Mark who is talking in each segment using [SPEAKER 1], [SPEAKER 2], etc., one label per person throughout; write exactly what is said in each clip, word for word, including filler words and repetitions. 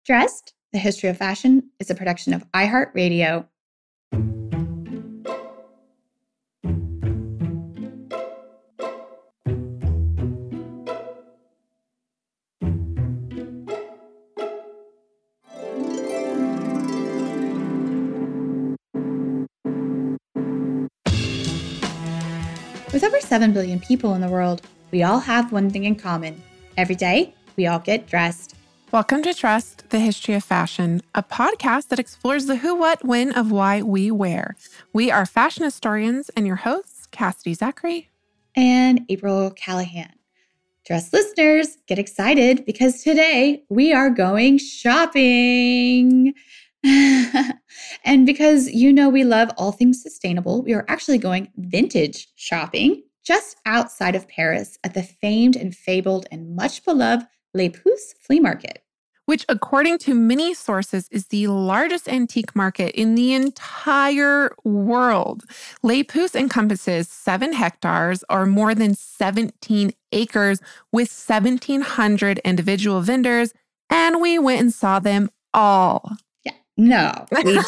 [SPEAKER 1] Dressed, The History of Fashion is a production of iHeartRadio. With over seven billion people in the world, we all have one thing in common. Every day, we all get dressed.
[SPEAKER 2] Welcome to Dressed, The History of Fashion, a podcast that explores the who, what, when of why we wear. We are fashion historians and your hosts, Cassidy Zachary
[SPEAKER 1] and April Callahan. Dressed listeners, get excited because today we are going shopping. And because you know we love all things sustainable, we are actually going vintage shopping just outside of Paris at the famed and fabled and much beloved Les Puces flea market.
[SPEAKER 2] Which, according to many sources, is the largest antique market in the entire world. Les Puces encompasses seven hectares or more than seventeen acres with seventeen hundred individual vendors, and we went and saw them all.
[SPEAKER 1] Yeah, no, we didn't.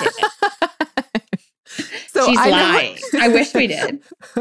[SPEAKER 1] So She's I lying. Know, I wish we did.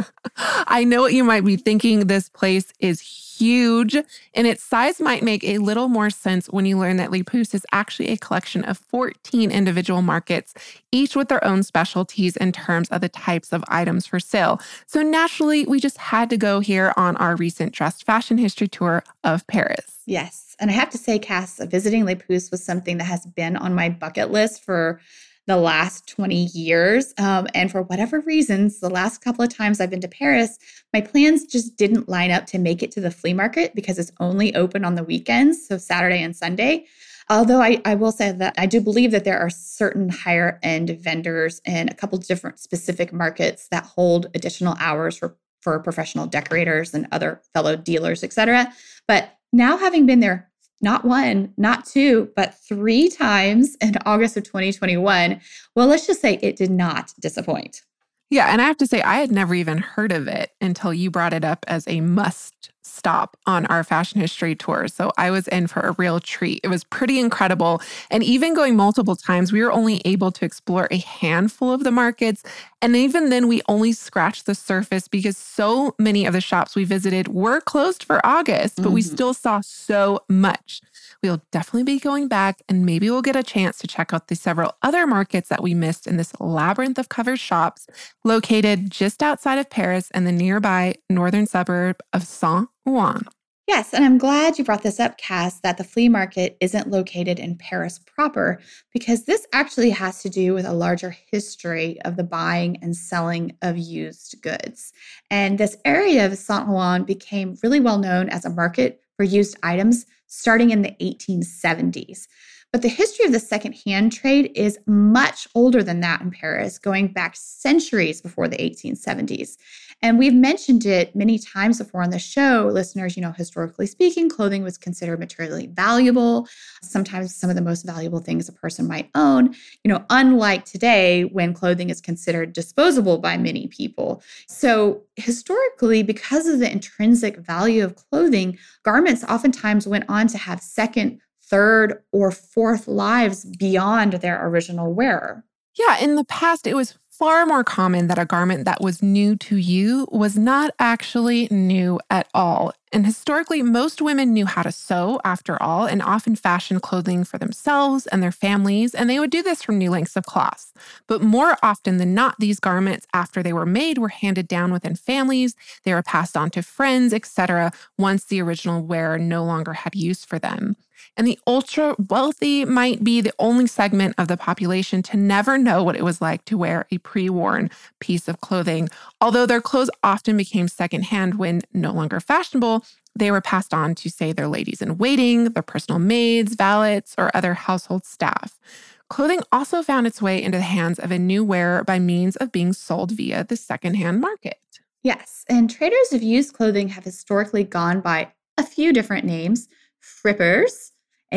[SPEAKER 2] I know what you might be thinking. This place is huge, and its size might make a little more sense when you learn that Les Puces is actually a collection of fourteen individual markets, each with their own specialties in terms of the types of items for sale. So naturally, we just had to go here on our recent Dressed Fashion History Tour of Paris.
[SPEAKER 1] Yes, and I have to say, Cass, visiting Les Puces was something that has been on my bucket list for the last twenty years. Um, and for whatever reasons, the last couple of times I've been to Paris, my plans just didn't line up to make it to the flea market because it's only open on the weekends, so Saturday and Sunday. Although I, I will say that I do believe that there are certain higher end vendors in a couple different specific markets that hold additional hours for, for professional decorators and other fellow dealers, et cetera. But now having been there not one, not two, but three times in August of twenty twenty-one. Well, let's just say it did not disappoint.
[SPEAKER 2] Yeah, and I have to say, I had never even heard of it until you brought it up as a must stop on our fashion history tour. So I was in for a real treat. It was pretty incredible. And even going multiple times, we were only able to explore a handful of the markets. And even then, we only scratched the surface because so many of the shops we visited were closed for August, but mm-hmm. we still saw so much. We'll definitely be going back, and maybe we'll get a chance to check out the several other markets that we missed in this labyrinth of covered shops located just outside of Paris in the nearby northern suburb of Saint-Ouen.
[SPEAKER 1] Yes, and I'm glad you brought this up, Cass, that the flea market isn't located in Paris proper, because this actually has to do with a larger history of the buying and selling of used goods. And this area of Saint-Ouen became really well known as a market for used items starting in the eighteen seventies. But the history of the secondhand trade is much older than that in Paris, going back centuries before the eighteen seventies. And we've mentioned it many times before on the show. Listeners, you know, historically speaking, clothing was considered materially valuable. Sometimes some of the most valuable things a person might own, you know, unlike today when clothing is considered disposable by many people. So historically, because of the intrinsic value of clothing, garments oftentimes went on to have second, third, or fourth lives beyond their original wearer.
[SPEAKER 2] Yeah, in the past, it was far more common that a garment that was new to you was not actually new at all. And historically, most women knew how to sew, after all, and often fashioned clothing for themselves and their families, and they would do this from new lengths of cloth. But more often than not, these garments, after they were made, were handed down within families, they were passed on to friends, et cetera, once the original wearer no longer had use for them. And the ultra-wealthy might be the only segment of the population to never know what it was like to wear a pre-worn piece of clothing. Although their clothes often became secondhand when no longer fashionable, they were passed on to, say, their ladies-in-waiting, their personal maids, valets, or other household staff. Clothing also found its way into the hands of a new wearer by means of being sold via the secondhand market.
[SPEAKER 1] Yes, and traders of used clothing have historically gone by a few different names. Frippers,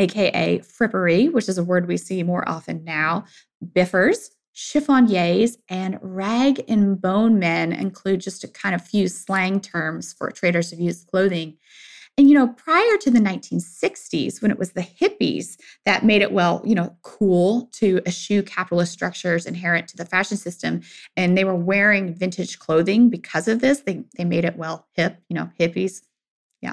[SPEAKER 1] aka frippery, which is a word we see more often now. Biffers, chiffoniers, and rag and bone men include just a kind of few slang terms for traders of used clothing. And, you know, prior to the nineteen sixties, when it was the hippies that made it, well, you know, cool to eschew capitalist structures inherent to the fashion system, and they were wearing vintage clothing because of this, they, they made it, well, hip, you know, hippies. Yeah.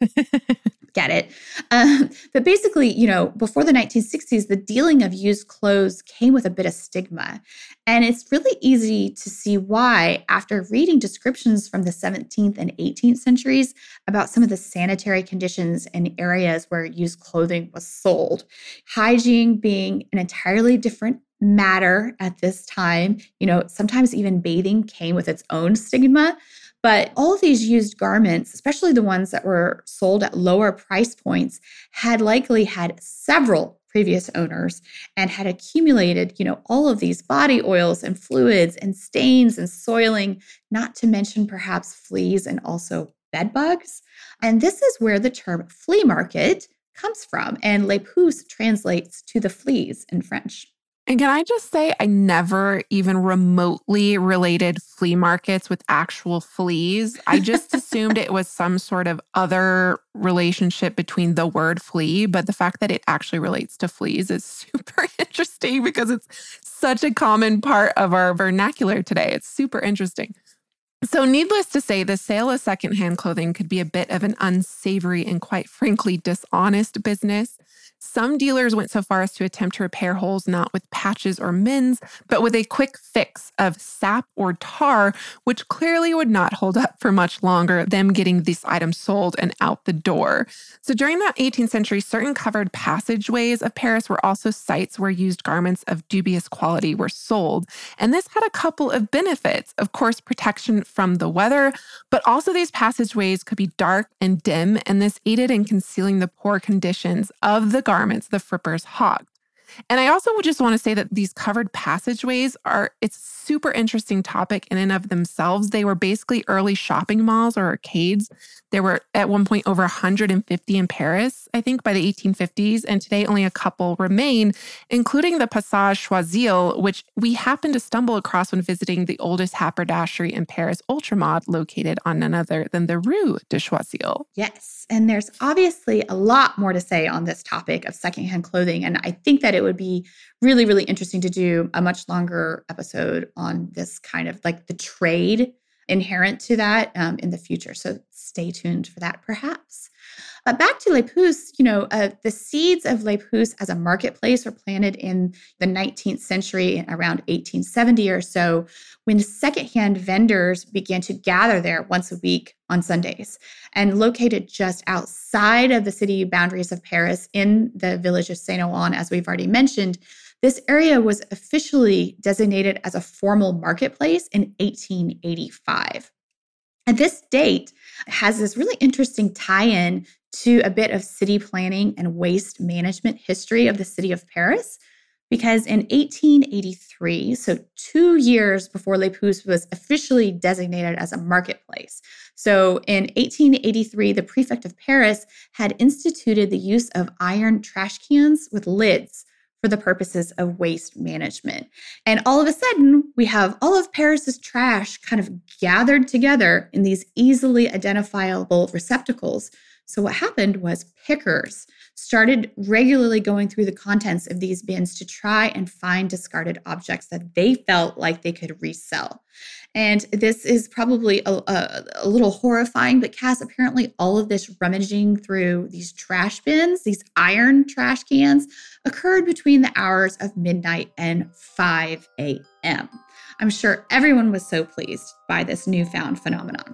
[SPEAKER 1] Get it. Um, but basically, you know, before the nineteen sixties, the dealing of used clothes came with a bit of stigma. And it's really easy to see why after reading descriptions from the seventeenth and eighteenth centuries about some of the sanitary conditions in areas where used clothing was sold. Hygiene being an entirely different matter at this time. You know, sometimes even bathing came with its own stigma. But all of these used garments, especially the ones that were sold at lower price points, had likely had several previous owners and had accumulated, you know, all of these body oils and fluids and stains and soiling, not to mention perhaps fleas and also bed bugs. And this is where the term flea market comes from. And les puces translates to the fleas in French.
[SPEAKER 2] And can I just say, I never even remotely related flea markets with actual fleas. I just assumed it was some sort of other relationship between the word flea, but the fact that it actually relates to fleas is super interesting because it's such a common part of our vernacular today. It's super interesting. So needless to say, the sale of secondhand clothing could be a bit of an unsavory and quite frankly dishonest business. Some dealers went so far as to attempt to repair holes not with patches or mends, but with a quick fix of sap or tar, which clearly would not hold up for much longer, them getting these items sold and out the door. So during that eighteenth century, certain covered passageways of Paris were also sites where used garments of dubious quality were sold. And this had a couple of benefits. Of course, protection from the weather, but also these passageways could be dark and dim, and this aided in concealing the poor conditions of the garments the frippers hogged. And I also would just want to say that these covered passageways are, it's a super interesting topic in and of themselves. They were basically early shopping malls or arcades. There were at one point over one hundred fifty in Paris, I think, by the eighteen fifties. And today only a couple remain, including the Passage Choiseul, which we happened to stumble across when visiting the oldest haberdashery in Paris, Ultramod, located on none other than the Rue de Choiseul.
[SPEAKER 1] Yes. And there's obviously a lot more to say on this topic of secondhand clothing. And I think that it would be really, really interesting to do a much longer episode on this kind of like the trade inherent to that um, in the future. So stay tuned for that, perhaps. Uh, back to Les Puces, you know, uh, the seeds of Les Puces as a marketplace were planted in the nineteenth century, around eighteen seventy or so, when secondhand vendors began to gather there once a week on Sundays. And located just outside of the city boundaries of Paris in the village of Saint-Ouen, as we've already mentioned, this area was officially designated as a formal marketplace in eighteen eighty-five. And this date has this really interesting tie-in to a bit of city planning and waste management history of the city of Paris, because in eighteen eighty-three, so two years before Les Puces was officially designated as a marketplace. So in eighteen eighty-three, the prefect of Paris had instituted the use of iron trash cans with lids for the purposes of waste management. And all of a sudden, we have all of Paris's trash kind of gathered together in these easily identifiable receptacles. So what happened was pickers started regularly going through the contents of these bins to try and find discarded objects that they felt like they could resell. And this is probably a, a, a little horrifying, but Cass, apparently all of this rummaging through these trash bins, these iron trash cans, occurred between the hours of midnight and five a.m. I'm sure everyone was so pleased by this newfound phenomenon.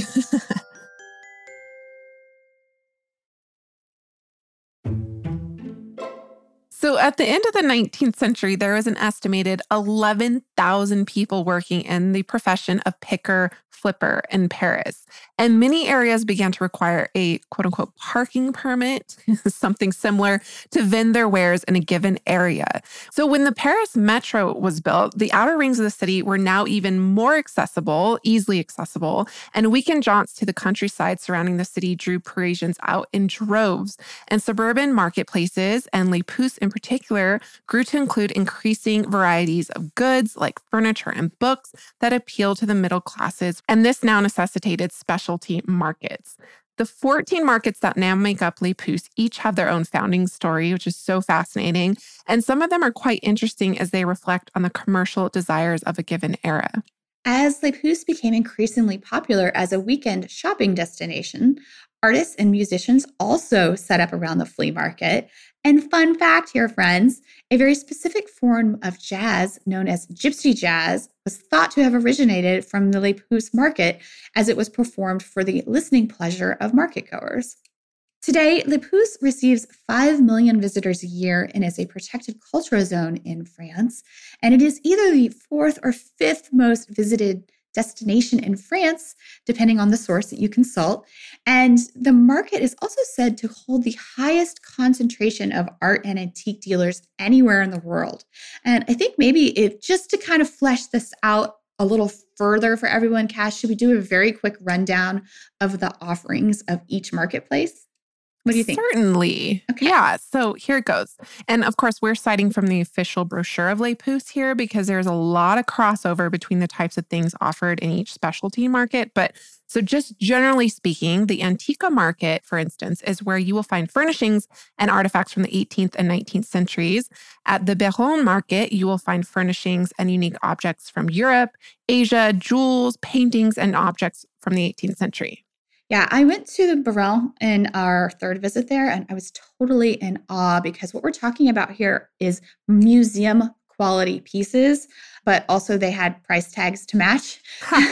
[SPEAKER 2] So at the end of the nineteenth century, there was an estimated eleven thousand people working in the profession of picker flipper in Paris. And many areas began to require a quote unquote parking permit, something similar, to vend their wares in a given area. So when the Paris metro was built, the outer rings of the city were now even more accessible, easily accessible, and weekend jaunts to the countryside surrounding the city drew Parisians out in droves. And suburban marketplaces, and Les Puces in particular, grew to include increasing varieties of goods like furniture and books that appeal to the middle classes. And this now necessitated specialty markets. The fourteen markets that now make up Les Pouces each have their own founding story, which is so fascinating. And some of them are quite interesting as they reflect on the commercial desires of a given era.
[SPEAKER 1] As Les Pouces became increasingly popular as a weekend shopping destination, artists and musicians also set up around the flea market. And fun fact here, friends, a very specific form of jazz known as gypsy jazz was thought to have originated from the Les Pouces market as it was performed for the listening pleasure of marketgoers. Today, Les Pouces receives five million visitors a year and is a protected cultural zone in France. And it is either the fourth or fifth most visited destination in France, depending on the source that you consult. And the market is also said to hold the highest concentration of art and antique dealers anywhere in the world. And I think maybe if just to kind of flesh this out a little further for everyone, Cass, should we do a very quick rundown of the offerings of each marketplace? What do you think?
[SPEAKER 2] Certainly.
[SPEAKER 1] Okay.
[SPEAKER 2] Yeah. So here it goes. And of course, we're citing from the official brochure of Les Pouces here because there's a lot of crossover between the types of things offered in each specialty market. But so just generally speaking, the Antiqua market, for instance, is where you will find furnishings and artifacts from the eighteenth and nineteenth centuries. At the Béron market, you will find furnishings and unique objects from Europe, Asia, jewels, paintings, and objects from the eighteenth century.
[SPEAKER 1] Yeah, I went to the Barrel in our third visit there, and I was totally in awe because what we're talking about here is museum quality pieces, but also they had price tags to match.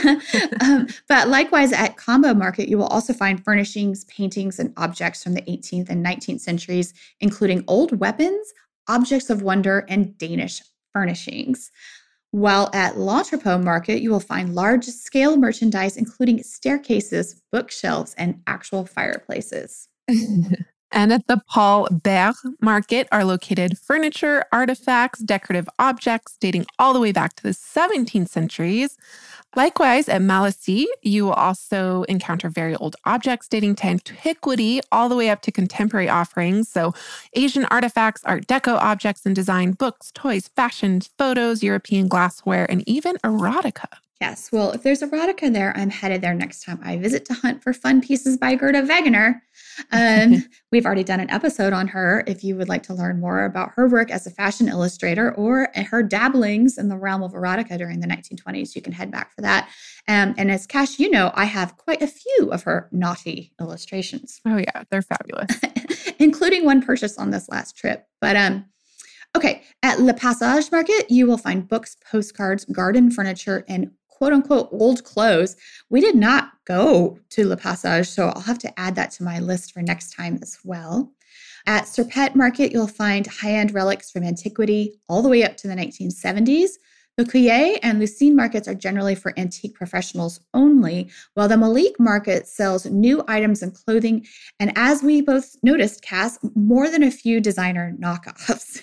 [SPEAKER 1] um, but likewise, at Combo Market, you will also find furnishings, paintings, and objects from the eighteenth and nineteenth centuries, including old weapons, objects of wonder, and Danish furnishings. While at L'Entrepôt Market, you will find large-scale merchandise, including staircases, bookshelves, and actual fireplaces.
[SPEAKER 2] And at the Paul Bert market are located furniture, artifacts, decorative objects dating all the way back to the seventeenth centuries. Likewise, at Malassis, you will also encounter very old objects dating to antiquity all the way up to contemporary offerings. So Asian artifacts, Art Deco objects and design, books, toys, fashion, photos, European glassware, and even erotica.
[SPEAKER 1] Yes, well, if there's erotica there, I'm headed there next time I visit to hunt for fun pieces by Gerda Wegener. Um, we've already done an episode on her. If you would like to learn more about her work as a fashion illustrator or her dabblings in the realm of erotica during the nineteen twenties, you can head back for that. Um, and as Cash, you know, I have quite a few of her naughty illustrations.
[SPEAKER 2] Oh yeah, they're fabulous.
[SPEAKER 1] Including one purchase on this last trip. But um, okay, at Le Passage Market, you will find books, postcards, garden furniture, and quote unquote old clothes. We did not go to Le Passage, so I'll have to add that to my list for next time as well. At Serpette Market, you'll find high-end relics from antiquity all the way up to the nineteen seventies. The Couillet and Lucine markets are generally for antique professionals only, while the Malik market sells new items and clothing. And as we both noticed, Cass, more than a few designer knockoffs.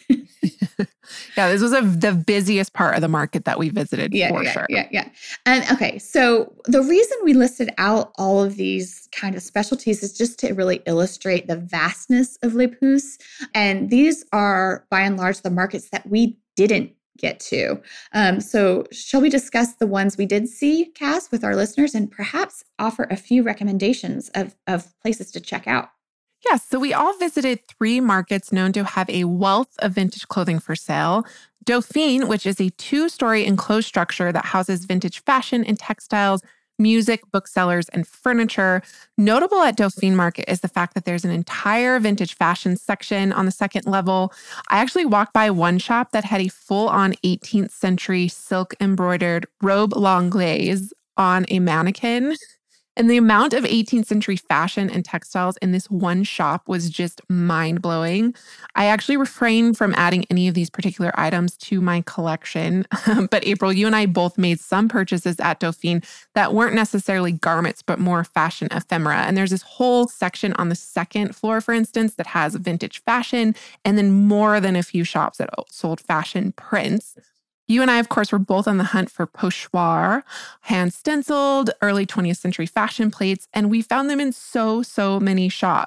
[SPEAKER 2] Yeah, this was a, the busiest part of the market that we visited
[SPEAKER 1] yeah,
[SPEAKER 2] for
[SPEAKER 1] yeah,
[SPEAKER 2] sure.
[SPEAKER 1] Yeah, yeah. And okay, so the reason we listed out all of these kind of specialties is just to really illustrate the vastness of Les Pouces. And these are, by and large, the markets that we didn't get to. Um, so shall we discuss the ones we did see, Cass, with our listeners and perhaps offer a few recommendations of, of places to check out?
[SPEAKER 2] Yes, so we all visited three markets known to have a wealth of vintage clothing for sale. Dauphine, which is a two-story enclosed structure that houses vintage fashion and textiles, music, booksellers, and furniture. Notable at Dauphine Market is the fact that there's an entire vintage fashion section on the second level. I actually walked by one shop that had a full-on eighteenth century silk embroidered robe l'anglaise on a mannequin. And the amount of eighteenth century fashion and textiles in this one shop was just mind-blowing. I actually refrained from adding any of these particular items to my collection. But April, you and I both made some purchases at Dauphine that weren't necessarily garments, but more fashion ephemera. And there's this whole section on the second floor, for instance, that has vintage fashion, and then more than a few shops that sold fashion prints. You and I, of course, were both on the hunt for pochoir, hand-stenciled, early twentieth century fashion plates, and we found them in so, so many shops.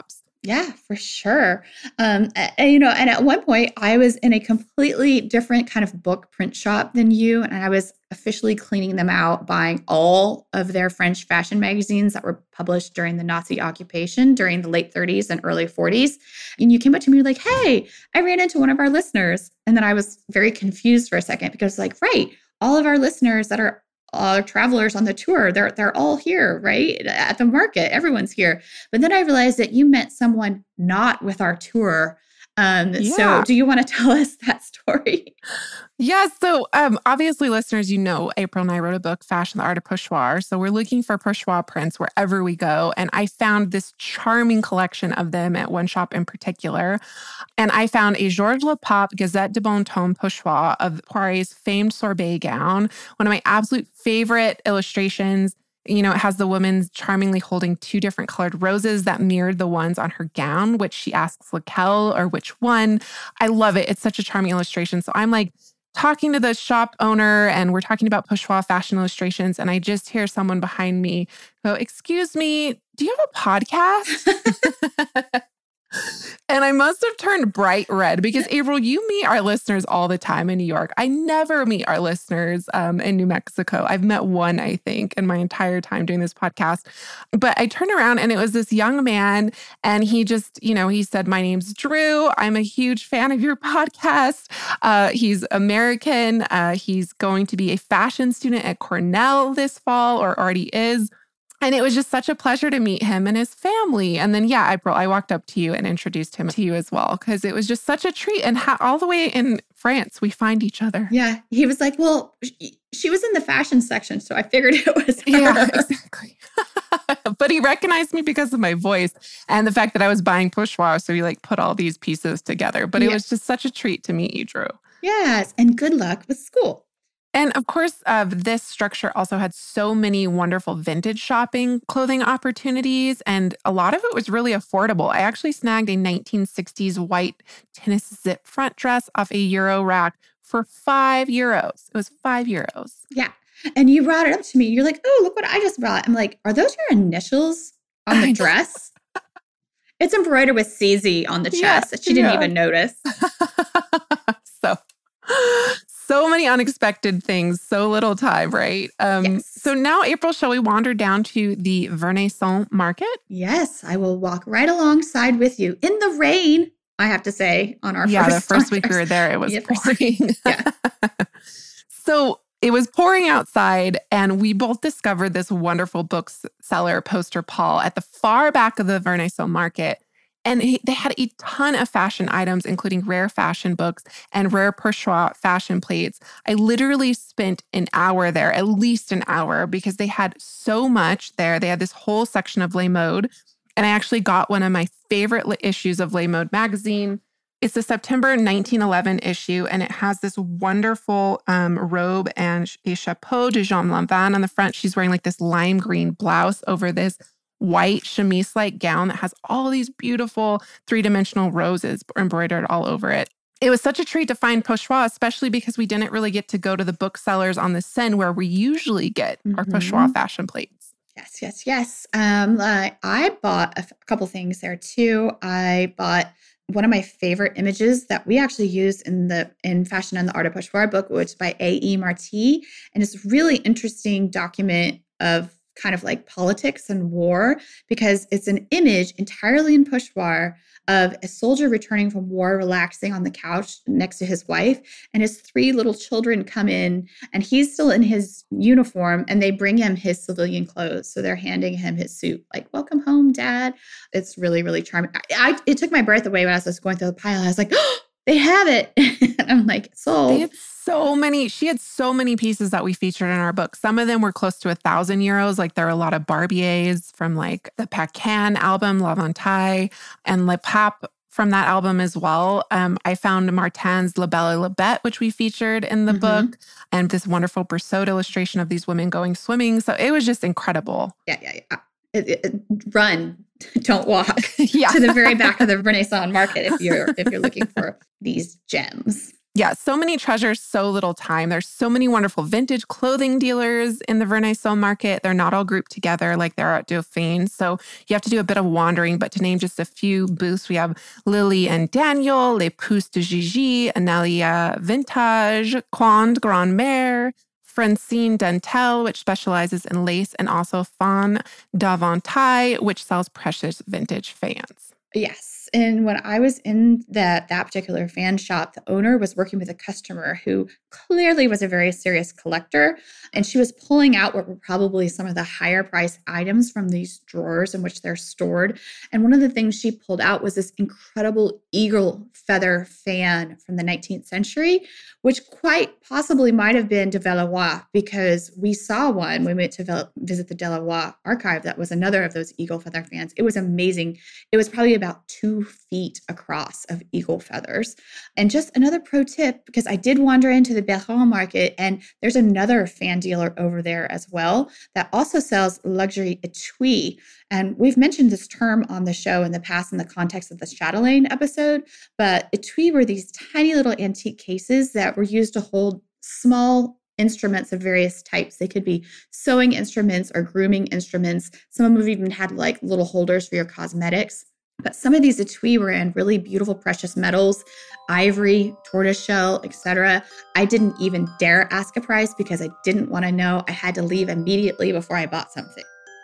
[SPEAKER 1] Yeah, for sure. Um, a- and, you know, and at one point I was in a completely different kind of book print shop than you, and I was officially cleaning them out, buying all of their French fashion magazines that were published during the Nazi occupation during the late thirties and early forties. And you came up to me like, "Hey, I ran into one of our listeners," and then I was very confused for a second because, like, right, all of our listeners that are uh, travelers on the tour, they're they're all here, right? At the market, everyone's here. But then I realized that you meant someone not with our tour. Um, so
[SPEAKER 2] Yeah.
[SPEAKER 1] do you want to tell us that story?
[SPEAKER 2] Yeah. So, um, obviously, listeners, you know, April and I wrote a book, Fashion, the Art of Pochoir. So, we're looking for Pochoir prints wherever we go. And I found this charming collection of them at one shop in particular. And I found a Georges Lepape Gazette de Bon Ton Pochoir of Poiret's famed sorbet gown, one of my absolute favorite illustrations. You know, it has the woman charmingly holding two different colored roses that mirrored the ones on her gown, which she asks Laquelle or which one. I love it. It's such a charming illustration. So I'm like, talking to the shop owner and we're talking about Pochoir fashion illustrations. And I just hear someone behind me go, "Excuse me, do you have a podcast?" And I must have turned bright red because, April, you meet our listeners all the time in New York. I never meet our listeners um, in New Mexico. I've met one, I think, in my entire time doing this podcast. But I turned around and it was this young man. And he just, you know, he said, "My name's Drew. I'm a huge fan of your podcast." Uh, he's American. Uh, he's going to be a fashion student at Cornell this fall, or already is. And it was just such a pleasure to meet him and his family. And then, yeah, April, I walked up to you and introduced him to you as well, because it was just such a treat. And how, all the way in France, we find each other.
[SPEAKER 1] Yeah. He was like, "Well, she, she was in the fashion section, so I figured it was her."
[SPEAKER 2] Yeah, exactly. But he recognized me because of my voice and the fact that I was buying Pochoir. So he like put all these pieces together. But it
[SPEAKER 1] Yeah.
[SPEAKER 2] was just such a treat to meet you, Drew.
[SPEAKER 1] Yes. And good luck with school.
[SPEAKER 2] And of course, uh, this structure also had so many wonderful vintage shopping clothing opportunities, and a lot of it was really affordable. I actually snagged a nineteen sixties white tennis zip front dress off a Euro rack for five euros. It was five euros.
[SPEAKER 1] Yeah. And you brought it up to me. You're like, "Oh, look what I just brought." I'm like, "Are those your initials on the dress?" It's embroidered with C Z on the chest.
[SPEAKER 2] Yeah,
[SPEAKER 1] She didn't
[SPEAKER 2] yeah.
[SPEAKER 1] even notice.
[SPEAKER 2] so, so many unexpected things, so little time, right? Um,
[SPEAKER 1] Yes.
[SPEAKER 2] So now, April, shall we wander down to the Vernaison market?
[SPEAKER 1] Yes, I will walk right alongside with you in the rain, I have to say, on our
[SPEAKER 2] Yeah,
[SPEAKER 1] first
[SPEAKER 2] the first
[SPEAKER 1] on
[SPEAKER 2] week we
[SPEAKER 1] our-
[SPEAKER 2] were there, it was
[SPEAKER 1] Yeah, first-
[SPEAKER 2] pouring.
[SPEAKER 1] Yeah.
[SPEAKER 2] So it was pouring outside, and we both discovered this wonderful bookseller, Poster Paul, at the far back of the Vernaison market. And he, they had a ton of fashion items, including rare fashion books and rare Pochoir fashion plates. I literally spent an hour there, at least an hour, because they had so much there. They had this whole section of Les Modes. And I actually got one of my favorite issues of Les Modes magazine. It's the September nineteen eleven issue, and it has this wonderful um, robe and a chapeau de Jean Lanvin on the front. She's wearing like this lime green blouse over this white chemise-like gown that has all these beautiful three-dimensional roses embroidered all over it. It was such a treat to find Pochoir, especially because we didn't really get to go to the booksellers on the Seine where we usually get our
[SPEAKER 1] Mhm.
[SPEAKER 2] Pochoir fashion plates.
[SPEAKER 1] Yes, yes, yes. Um, uh, I bought a, f- a couple things there too. I bought one of my favorite images that we actually used in the in Fashion and the Art of Pochoir book, which is by A E. Marti, and it's a really interesting document of kind of like politics and war, because it's an image entirely in Pochoir of a soldier returning from war, relaxing on the couch next to his wife, and his three little children come in, and he's still in his uniform, and they bring him his civilian clothes. So they're handing him his suit, like, "Welcome home, Dad." It's really, really charming. I, I it took my breath away when I was going through the pile. I was like, "Oh, they have it." And I'm like, sold.
[SPEAKER 2] They had so many, she had so many pieces that we featured in our book. Some of them were close to a thousand euros. Like there are a lot of Barbiers from like the Paquin album, La Ventaille, and Le Pape from that album as well. Um, I found Martin's La Belle et la Bête, which we featured in the
[SPEAKER 1] Mhm.
[SPEAKER 2] book, and this wonderful Brousseau illustration of these women going swimming. So it was just incredible.
[SPEAKER 1] Yeah, yeah, yeah. It, it, it- run, don't walk
[SPEAKER 2] Yeah.
[SPEAKER 1] to the very back of the Renaissance market if you're if you're looking for these gems.
[SPEAKER 2] Yeah, so many treasures, so little time. There's so many wonderful vintage clothing dealers in the Verneuil market. They're not all grouped together like there are at Dauphine. So you have to do a bit of wandering. But to name just a few booths, we have Lily and Daniel, Les Pousses de Gigi, Anelia Vintage, Quand Grand Mère, Francine Dentel, which specializes in lace, and also Fan d'Avantaille, which sells precious vintage fans.
[SPEAKER 1] Yes. And when I was in that, that particular fan shop, the owner was working with a customer who clearly was a very serious collector. And she was pulling out what were probably some of the higher price items from these drawers in which they're stored. And one of the things she pulled out was this incredible eagle feather fan from the nineteenth century, which quite possibly might have been de Valois, because we saw one when we went to visit the Delaroy archive. That was another of those eagle feather fans. It was amazing. It was probably about two feet across of eagle feathers. And just another pro tip, because I did wander into the Béarn market, and there's another fan dealer over there as well that also sells luxury etui. And we've mentioned this term on the show in the past in the context of the Chatelaine episode, but etui were these tiny little antique cases that were used to hold small instruments of various types. They could be sewing instruments or grooming instruments. Some of them even had like little holders for your cosmetics. But some of these etui were in really beautiful precious metals, ivory, tortoiseshell, et cetera. I didn't even dare ask a price because I didn't want to know. I had to leave immediately before I bought something.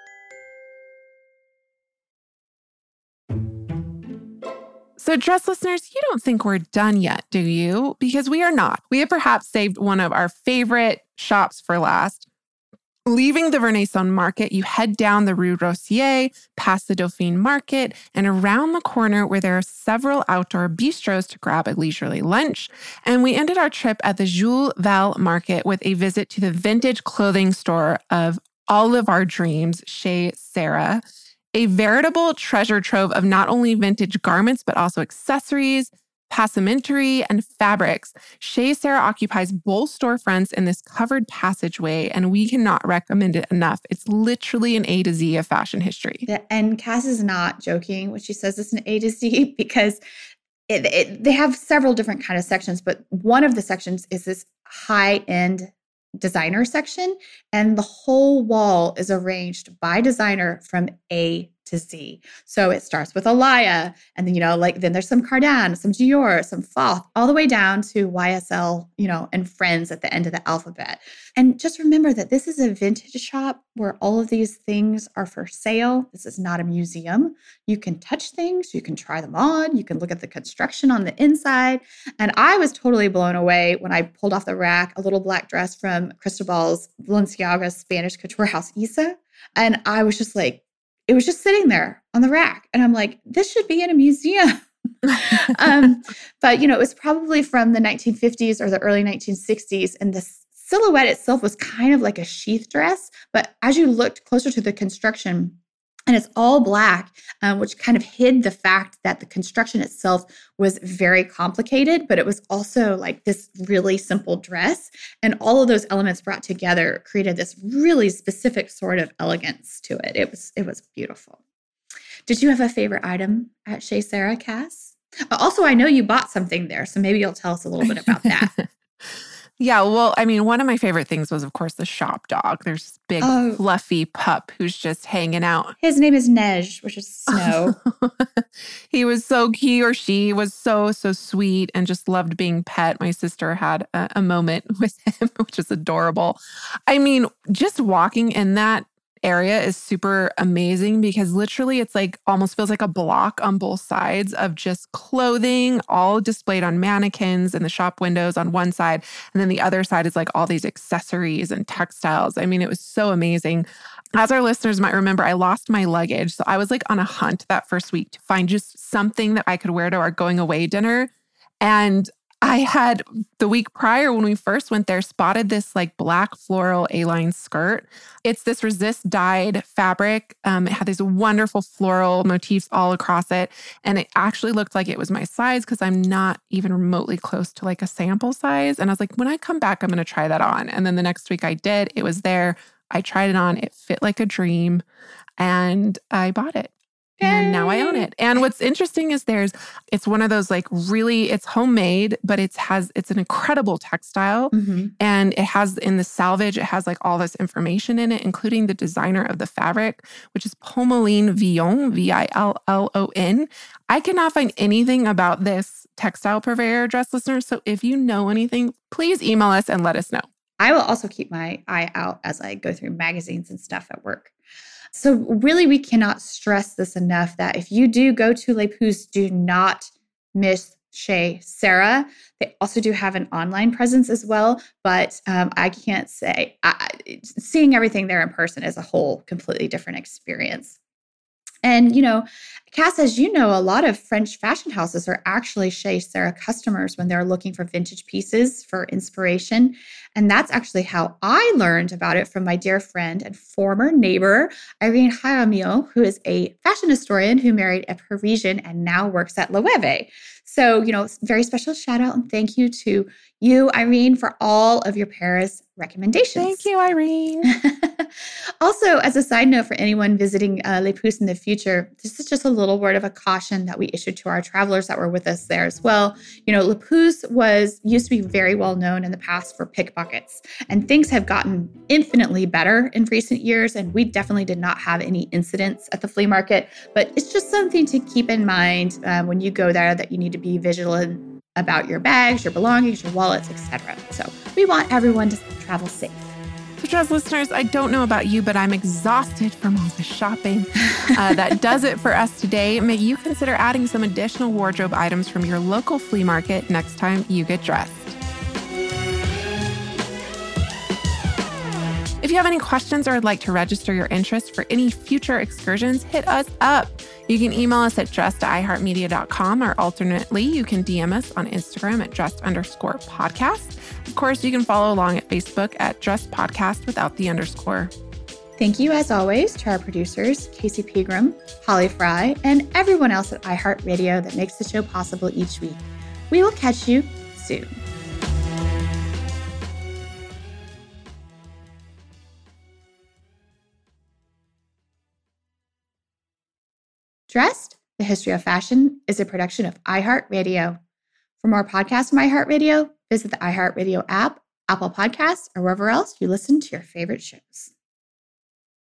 [SPEAKER 2] So, dress listeners, you don't think we're done yet, do you? Because we are not. We have perhaps saved one of our favorite shops for last. Leaving the Verneuil market, you head down the Rue Rossier, past the Dauphine market, and around the corner where there are several outdoor bistros to grab a leisurely lunch. And we ended our trip at the Jules Val market with a visit to the vintage clothing store of all of our dreams, Chez Sarah. A veritable treasure trove of not only vintage garments, but also accessories, passementerie, and fabrics. Chez Sarah occupies both storefronts in this covered passageway, and we cannot recommend it enough. It's literally an A to Z of fashion history.
[SPEAKER 1] Yeah, and Cass is not joking when she says it's an A to Z, because it, it, they have several different kind of sections, but one of the sections is this high-end designer section, and the whole wall is arranged by designer from A to Z. So it starts with Alaïa, and then, you know, like then there's some Cardin, some Dior, some Foth, all the way down to Y S L, you know, and friends at the end of the alphabet. And just remember that this is a vintage shop where all of these things are for sale. This is not a museum. You can touch things, you can try them on, you can look at the construction on the inside. And I was totally blown away when I pulled off the rack a little black dress from Cristobal's Balenciaga's Spanish couture house, Issa. And I was just like, it was just sitting there on the rack. And I'm like, this should be in a museum. um, but, you know, it was probably from the nineteen fifties or the early nineteen sixties. And the silhouette itself was kind of like a sheath dress. But as you looked closer to the construction, and it's all black, um, which kind of hid the fact that the construction itself was very complicated, but it was also like this really simple dress. And all of those elements brought together created this really specific sort of elegance to it. It was, it was beautiful. Did you have a favorite item at Chez Sarah, Cass? Also, I know you bought something there, so maybe you'll tell us a little bit about that.
[SPEAKER 2] Yeah, well, I mean, one of my favorite things was, of course, the shop dog. There's this big, oh. fluffy pup who's just hanging out.
[SPEAKER 1] His name is Neige, which is snow.
[SPEAKER 2] He was so, he or she was so, so sweet and just loved being pet. My sister had a, a moment with him, which is adorable. I mean, just walking in that area is super amazing because literally it's like almost feels like a block on both sides of just clothing, all displayed on mannequins in the shop windows on one side. And then the other side is like all these accessories and textiles. I mean, it was so amazing. As our listeners might remember, I lost my luggage. So I was like on a hunt that first week to find just something that I could wear to our going away dinner. And I had the week prior when we first went there spotted this like black floral A-line skirt. It's this resist dyed fabric. Um, it had these wonderful floral motifs all across it. And it actually looked like it was my size because I'm not even remotely close to like a sample size. And I was like, when I come back, I'm going to try that on. And then the next week I did. It was there. I tried it on. It fit like a dream. And I bought it. And now I own it. And what's interesting is there's, it's one of those like really, it's homemade, but it's has, it's an incredible textile.
[SPEAKER 1] Mm-hmm.
[SPEAKER 2] And it has in the salvage, it has like all this information in it, including the designer of the fabric, which is Pommeline Villon, V I L L O N. I cannot find anything about this textile purveyor, dress listeners. So if you know anything, please email us and let us know.
[SPEAKER 1] I will also keep my eye out as I go through magazines and stuff at work. So really, we cannot stress this enough that if you do go to Les Pouces, do not miss Chez Sarah. They also do have an online presence as well, but um, I can't say, I, seeing everything there in person is a whole completely different experience. And, you know, Cass, as you know, a lot of French fashion houses are actually Chez Sarah customers when they're looking for vintage pieces for inspiration. And that's actually how I learned about it from my dear friend and former neighbor, Irene Jaramillo, who is a fashion historian who married a Parisian and now works at Loewe. So, you know, very special shout out and thank you to you, Irene, for all of your Paris recommendations.
[SPEAKER 2] Thank you, Irene.
[SPEAKER 1] Also, as a side note for anyone visiting uh, Les Pouces in the future, this is just a little word of a caution that we issued to our travelers that were with us there as well. You know, Les Pouces was used to be very well known in the past for pickpockets, and things have gotten infinitely better in recent years, and we definitely did not have any incidents at the flea market, but it's just something to keep in mind uh, when you go there, that you need to be vigilant about your bags, your belongings, your wallets, et cetera. So we want everyone to travel safe.
[SPEAKER 2] So, dress listeners, I don't know about you, but I'm exhausted from all the shopping. Uh, that does it for us today. May you consider adding some additional wardrobe items from your local flea market next time you get dressed. If you have any questions or would like to register your interest for any future excursions, hit us up. You can email us at dressed at i heart media dot com, or alternately, you can D M us on Instagram at dressed underscore podcast. Of course, you can follow along at Facebook at dressed podcast without the underscore.
[SPEAKER 1] Thank you, as always, to our producers, Casey Pegram, Holly Fry, and everyone else at iHeartRadio that makes the show possible each week. We will catch you soon. Dressed, The History of Fashion is a production of iHeartRadio. For more podcasts from iHeartRadio, visit the iHeartRadio app, Apple Podcasts, or wherever else you listen to your favorite shows.